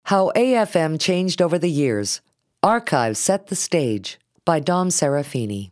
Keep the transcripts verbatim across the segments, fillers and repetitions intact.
How A F M Changed Over the Years. Archives Set the Stage by Dom Serafini.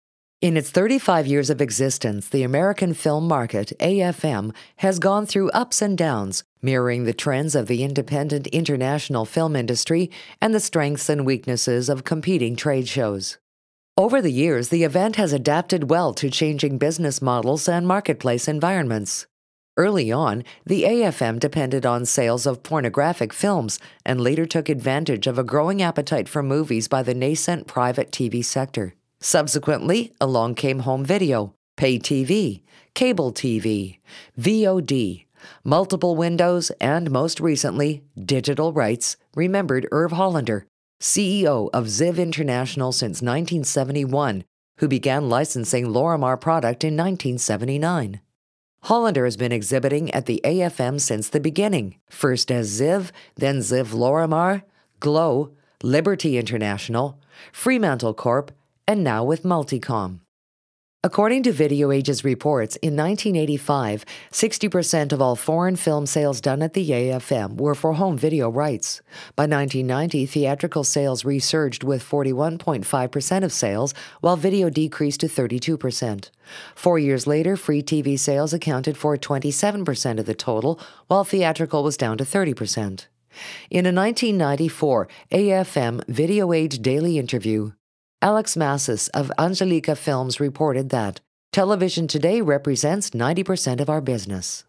In its thirty-five years of existence, the American film market, A F M, has gone through ups and downs, mirroring the trends of the independent international film industry and the strengths and weaknesses of competing trade shows. Over the years, the event has adapted well to changing business models and marketplace environments. Early on, the A F M depended on sales of pornographic films and later took advantage of a growing appetite for movies by the nascent private T V sector. Subsequently, along came home video, pay T V, cable T V, V O D, multiple windows, and most recently, digital rights, remembered Irv Hollander, C E O of Ziv International since nineteen seventy-one, who began licensing Lorimar product in nineteen seventy-nine. Hollander has been exhibiting at the A F M since the beginning, first as Ziv, then Ziv Lorimar, Glow, Liberty International, Fremantle Corp, and now with Multicom. According to Video Age's reports, in nineteen eighty-five, sixty percent of all foreign film sales done at the A F M were for home video rights. By nineteen ninety, theatrical sales resurged with forty-one point five percent of sales, while video decreased to thirty-two percent. Four years later, free T V sales accounted for twenty-seven percent of the total, while theatrical was down to thirty percent. In a nineteen ninety-four A F M Video Age daily interview, Alex Massis of Angelica Films reported that television today represents ninety percent of our business.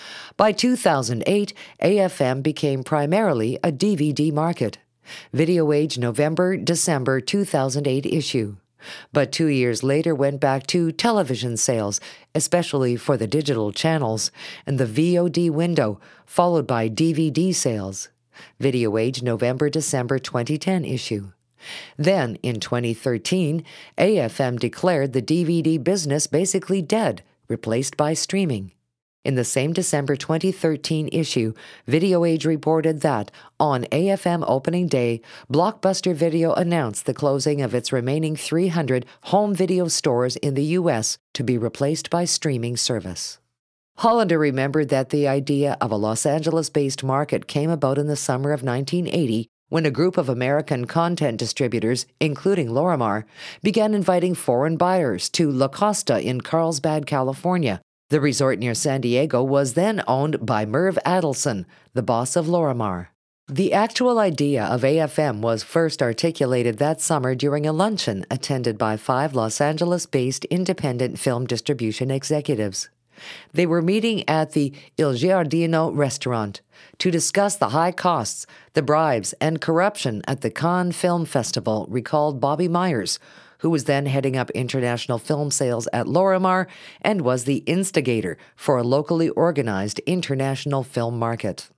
By two thousand eight, A F M became primarily a D V D market. Video Age November-December two thousand eight issue. But two years later went back to television sales, especially for the digital channels, and the V O D window, followed by D V D sales. Video Age November-December twenty ten issue. Then, in twenty thirteen, A F M declared the D V D business basically dead, replaced by streaming. In the same December twenty thirteen issue, Video Age reported that, on A F M opening day, Blockbuster Video announced the closing of its remaining three hundred home video stores in the U S to be replaced by streaming service. Hollander remembered that the idea of a Los Angeles-based market came about in the summer of nineteen eighty, when a group of American content distributors, including Lorimar, began inviting foreign buyers to La Costa in Carlsbad, California. The resort near San Diego was then owned by Merv Adelson, the boss of Lorimar. The actual idea of A F M was first articulated that summer during a luncheon attended by five Los Angeles-based independent film distribution executives. They were meeting at the Il Giardino restaurant to discuss the high costs, the bribes, and corruption at the Cannes Film Festival, recalled Bobby Myers, who was then heading up international film sales at Lorimar and was the instigator for a locally organized international film market.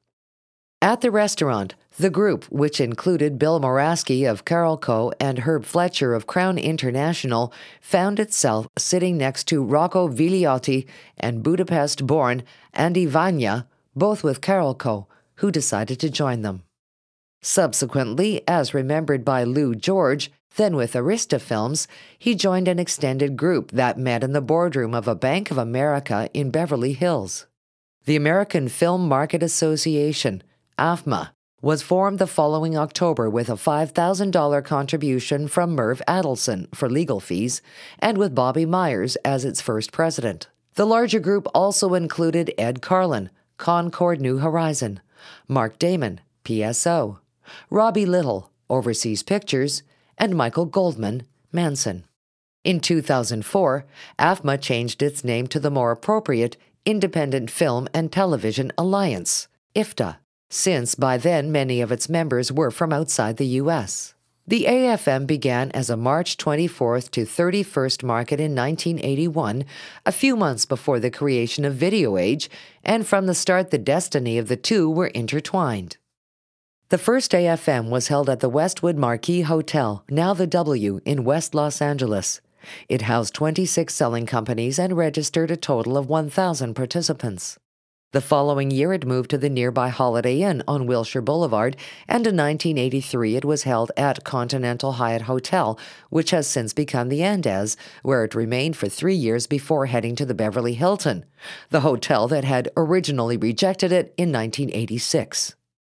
At the restaurant, the group, which included Bill Moraski of Carolco and Herb Fletcher of Crown International, found itself sitting next to Rocco Vigliotti and Budapest-born Andy Vanya, both with Carolco, who decided to join them. Subsequently, as remembered by Lou George, then with Arista Films, he joined an extended group that met in the boardroom of a Bank of America in Beverly Hills. The American Film Market Association, A F M A, was formed the following October with a five thousand dollars contribution from Merv Adelson for legal fees and with Bobby Myers as its first president. The larger group also included Ed Carlin, Concord New Horizon, Mark Damon, P S O, Robbie Little, Overseas Pictures, and Michael Goldman, Manson. In two thousand four, A F M A changed its name to the more appropriate Independent Film and Television Alliance, I F T A, since by then many of its members were from outside the U S. The A F M began as a March twenty-fourth to thirty-first market in nineteen eighty-one, a few months before the creation of Video Age, and from the start the destiny of the two were intertwined. The first A F M was held at the Westwood Marquis Hotel, now the W, in West Los Angeles. It housed twenty-six selling companies and registered a total of one thousand participants. The following year it moved to the nearby Holiday Inn on Wilshire Boulevard, and in nineteen eighty-three it was held at Continental Hyatt Hotel, which has since become the Andaz, where it remained for three years before heading to the Beverly Hilton, the hotel that had originally rejected it in nineteen eighty-six.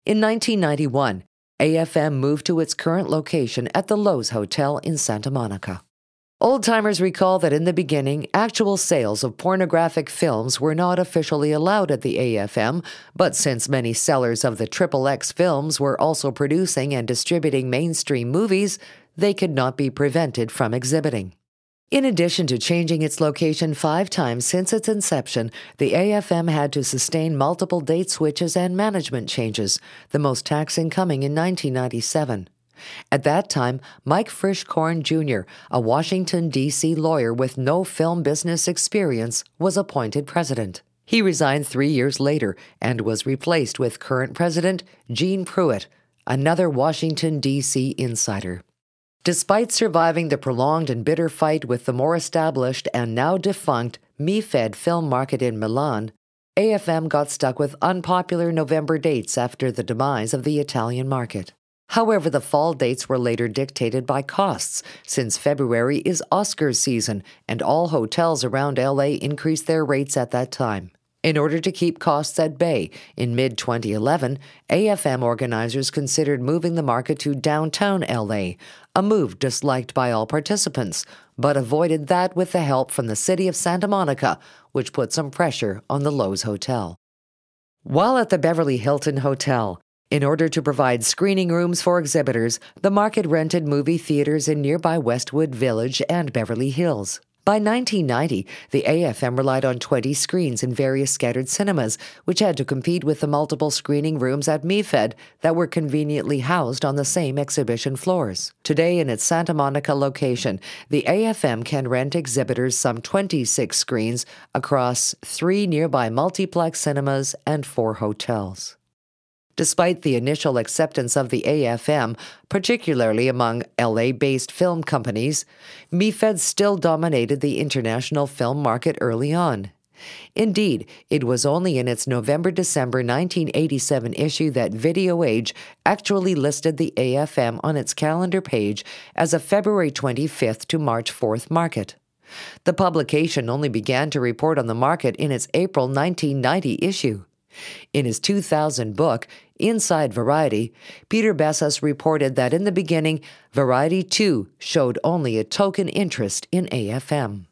In nineteen ninety-one, A F M moved to its current location at the Loews Hotel in Santa Monica. Old-timers recall that in the beginning, actual sales of pornographic films were not officially allowed at the A F M, but since many sellers of the Triple X films were also producing and distributing mainstream movies, they could not be prevented from exhibiting. In addition to changing its location five times since its inception, the A F M had to sustain multiple date switches and management changes, the most taxing coming in nineteen ninety-seven. At that time, Mike Frischkorn Junior, a Washington, D C lawyer with no film business experience, was appointed president. He resigned three years later and was replaced with current president Gene Pruitt, another Washington, D C insider. Despite surviving the prolonged and bitter fight with the more established and now defunct MeFed film market in Milan, A F M got stuck with unpopular November dates after the demise of the Italian market. However, the fall dates were later dictated by costs, since February is Oscars season and all hotels around L A increased their rates at that time. In order to keep costs at bay, in mid twenty eleven, A F M organizers considered moving the market to downtown L A, a move disliked by all participants, but avoided that with the help from the city of Santa Monica, which put some pressure on the Loews Hotel. While at the Beverly Hilton Hotel, in order to provide screening rooms for exhibitors, the market rented movie theaters in nearby Westwood Village and Beverly Hills. By nineteen ninety, the A F M relied on twenty screens in various scattered cinemas, which had to compete with the multiple screening rooms at MeFed that were conveniently housed on the same exhibition floors. Today, in its Santa Monica location, the A F M can rent exhibitors some twenty-six screens across three nearby multiplex cinemas and four hotels. Despite the initial acceptance of the A F M, particularly among L A-based film companies, MeFed still dominated the international film market early on. Indeed, it was only in its November-December nineteen eighty-seven issue that Video Age actually listed the A F M on its calendar page as a February twenty-fifth to March fourth market. The publication only began to report on the market in its April nineteen ninety issue. In his two thousand book, Inside Variety, Peter Bessas reported that in the beginning, Variety too showed only a token interest in A F M.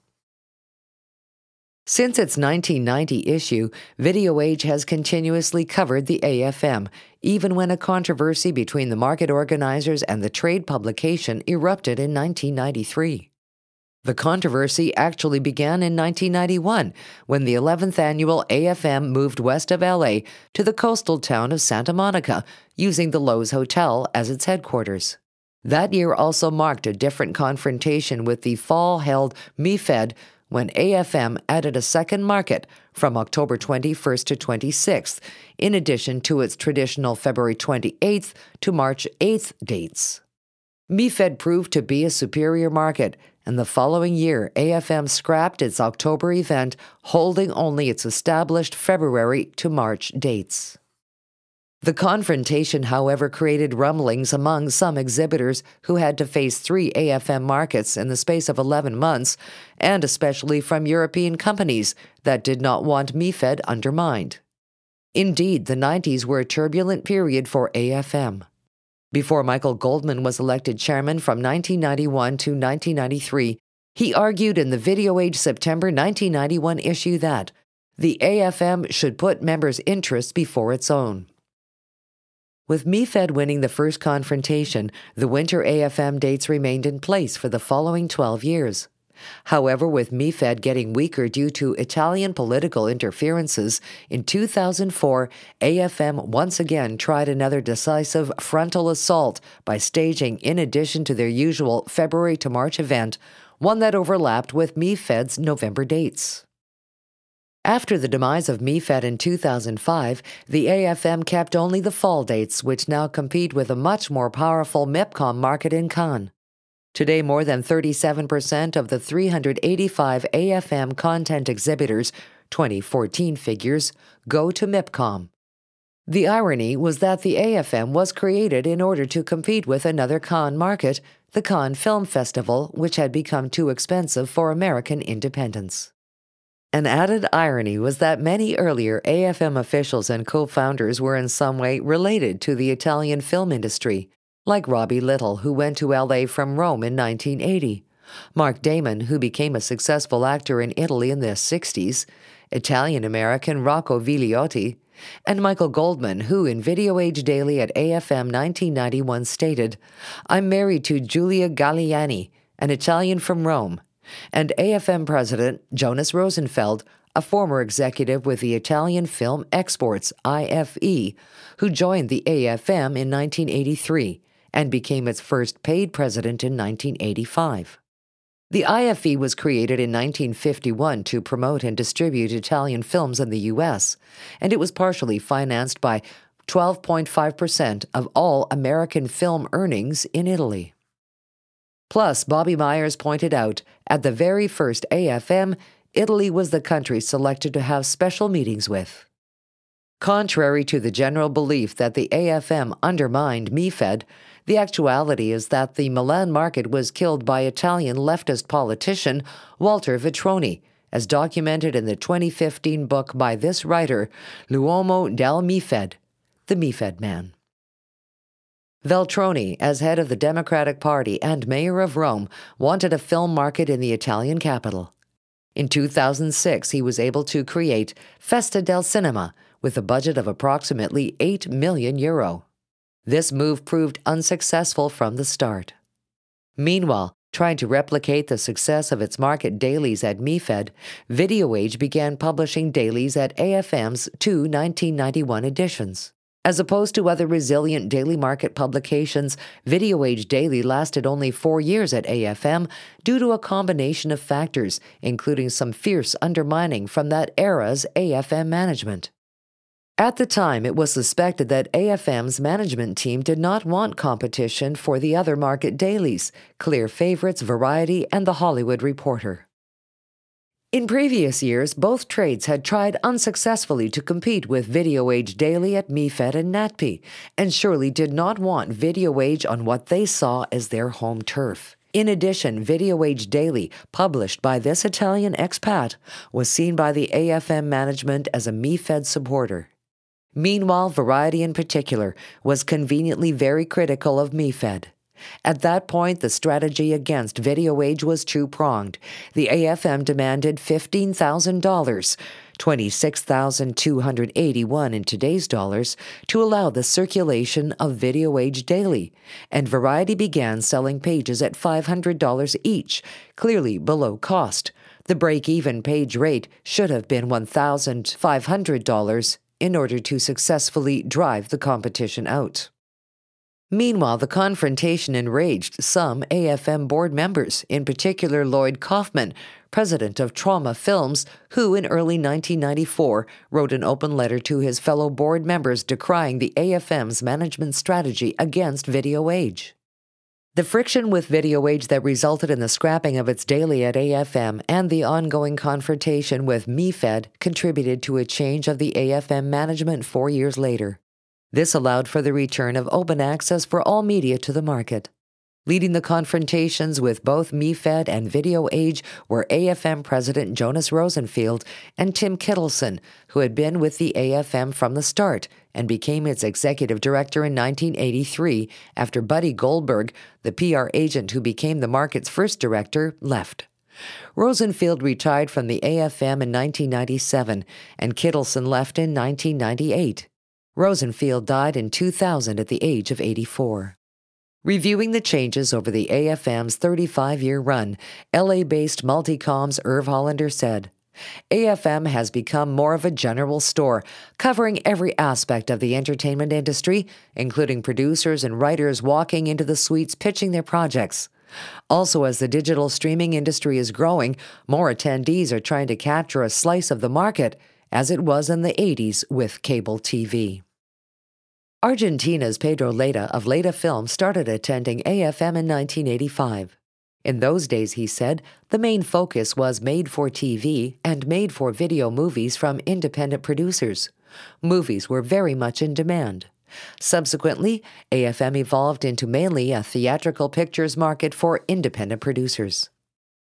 Since its nineteen ninety issue, Video Age has continuously covered the A F M, even when a controversy between the market organizers and the trade publication erupted in nineteen ninety-three. The controversy actually began in nineteen ninety-one, when the eleventh annual A F M moved west of L A to the coastal town of Santa Monica, using the Loews Hotel as its headquarters. That year also marked a different confrontation with the fall-held MeFed, when A F M added a second market from October twenty-first to twenty-sixth, in addition to its traditional February twenty-eighth to March eighth dates. MeFed proved to be a superior market, and the following year, A F M scrapped its October event, holding only its established February to March dates. The confrontation, however, created rumblings among some exhibitors who had to face three A F M markets in the space of eleven months, and especially from European companies that did not want MeFed undermined. Indeed, the nineties were a turbulent period for A F M. Before Michael Goldman was elected chairman from nineteen ninety-one to nineteen ninety-three, he argued in the Video Age September nineteen ninety-one issue that the A F M should put members' interests before its own. With MeFed winning the first confrontation, the winter A F M dates remained in place for the following twelve years. However, with MeFed getting weaker due to Italian political interferences, in two thousand four, A F M once again tried another decisive frontal assault by staging, in addition to their usual February to March event, one that overlapped with MeFed's November dates. After the demise of MeFed in two thousand five, the A F M kept only the fall dates, which now compete with a much more powerful MIPCOM market in Cannes. Today, more than thirty-seven percent of the three hundred eighty-five A F M content exhibitors, twenty fourteen figures, go to MIPCOM. The irony was that the A F M was created in order to compete with another Cannes market, the Cannes Film Festival, which had become too expensive for American independents. An added irony was that many earlier A F M officials and co-founders were in some way related to the Italian film industry, like Robbie Little, who went to L A from Rome in nineteen eighty, Mark Damon, who became a successful actor in Italy in the sixties, Italian-American Rocco Vigliotti, and Michael Goldman, who in Video Age Daily at A F M nineteen ninety-one stated, "I'm married to Giulia Galliani, an Italian from Rome," and A F M president Jonas Rosenfeld, a former executive with the Italian Film Exports, I F E, who joined the A F M in nineteen eighty-three and became its first paid president in nineteen eighty-five. The I F E was created in nineteen fifty-one to promote and distribute Italian films in the U S, and it was partially financed by twelve point five percent of all American film earnings in Italy. Plus, Bobby Myers pointed out, at the very first A F M, Italy was the country selected to have special meetings with. Contrary to the general belief that the A F M undermined MeFed, the actuality is that the Milan market was killed by Italian leftist politician Walter Veltroni, as documented in the twenty fifteen book by this writer, L'uomo del MeFed, The MeFed Man. Veltroni, as head of the Democratic Party and mayor of Rome, wanted a film market in the Italian capital. In two thousand six, he was able to create Festa del Cinema with a budget of approximately eight million euro. This move proved unsuccessful from the start. Meanwhile, trying to replicate the success of its market dailies at MeFed, Video Age began publishing dailies at A F M's two nineteen ninety-one editions. As opposed to other resilient daily market publications, Video Age Daily lasted only four years at A F M due to a combination of factors, including some fierce undermining from that era's A F M management. At the time, it was suspected that A F M's management team did not want competition for the other market dailies, clear favorites Variety and The Hollywood Reporter. In previous years, both trades had tried unsuccessfully to compete with Video Age Daily at MeFed and NatPi, and surely did not want Video Age on what they saw as their home turf. In addition, Video Age Daily, published by this Italian expat, was seen by the A F M management as a MeFed supporter. Meanwhile, Variety in particular was conveniently very critical of MeFed. At that point, the strategy against Video Age was two-pronged. The A F M demanded fifteen thousand dollars, twenty-six thousand two hundred eighty-one dollars in today's dollars, to allow the circulation of Video Age Daily, and Variety began selling pages at five hundred dollars each, clearly below cost. The break-even page rate should have been one thousand five hundred dollars in order to successfully drive the competition out. Meanwhile, the confrontation enraged some A F M board members, in particular Lloyd Kaufman, president of Trauma Films, who in early nineteen ninety-four wrote an open letter to his fellow board members decrying the A F M's management strategy against Video Age. The friction with Video Age that resulted in the scrapping of its daily at A F M and the ongoing confrontation with MeFed contributed to a change of the A F M management four years later. This allowed for the return of open access for all media to the market. Leading the confrontations with both MeFed and Video Age were A F M president Jonas Rosenfeld and Tim Kittleson, who had been with the A F M from the start and became its executive director in nineteen eighty-three after Buddy Goldberg, the P R agent who became the market's first director, left. Rosenfeld retired from the A F M in nineteen ninety-seven, and Kittleson left in nineteen ninety-eight. Rosenfeld died in two thousand at the age of eighty-four. Reviewing the changes over the A F M's thirty-five-year run, L A-based Multicom's Irv Hollander said, A F M has become more of a general store, covering every aspect of the entertainment industry, including producers and writers walking into the suites pitching their projects. Also, as the digital streaming industry is growing, more attendees are trying to capture a slice of the market, as it was in the eighties with cable T V. Argentina's Pedro Leda of Leda Film started attending A F M in nineteen eighty-five. In those days, he said, the main focus was made-for-T V and made-for-video movies from independent producers. Movies were very much in demand. Subsequently, A F M evolved into mainly a theatrical pictures market for independent producers.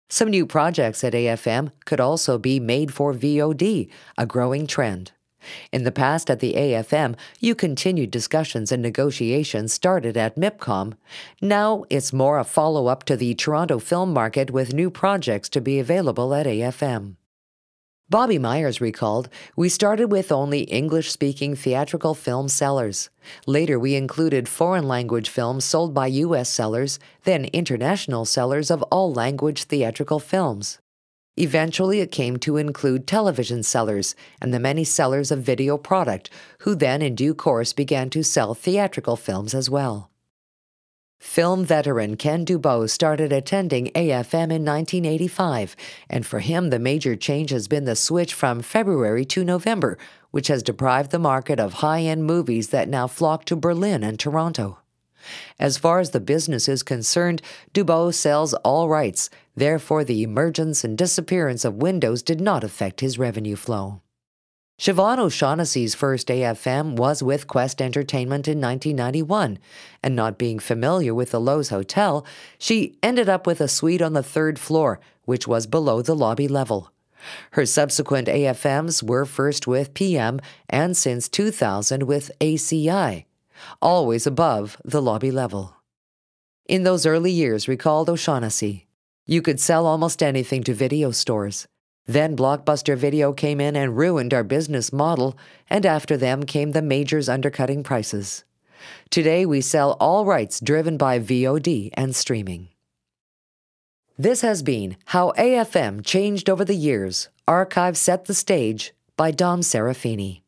Some new projects at A F M could also be made for V O D, a growing trend. In the past at the A F M, you continued discussions and negotiations started at MIPCOM. Now it's more a follow-up to the Toronto film market with new projects to be available at A F M. Bobby Myers recalled, "We started with only English-speaking theatrical film sellers. Later we included foreign-language films sold by U S sellers, then international sellers of all-language theatrical films. Eventually it came to include television sellers and the many sellers of video product, who then in due course began to sell theatrical films as well." Film veteran Ken Dubois started attending A F M in nineteen eighty-five, and for him the major change has been the switch from February to November, which has deprived the market of high-end movies that now flock to Berlin and Toronto. As far as the business is concerned, Dubois sells all rights, therefore the emergence and disappearance of Windows did not affect his revenue flow. Siobhan O'Shaughnessy's first A F M was with Quest Entertainment in nineteen ninety-one, and not being familiar with the Loews Hotel, she ended up with a suite on the third floor, which was below the lobby level. Her subsequent A F Ms were first with P M and since two thousand with A C I, always above the lobby level. In those early years, recalled O'Shaughnessy, you could sell almost anything to video stores. Then Blockbuster Video came in and ruined our business model, and after them came the majors undercutting prices. Today we sell all rights driven by V O D and streaming. This has been How A F M Changed Over the Years. Archive Set the Stage by Dom Serafini.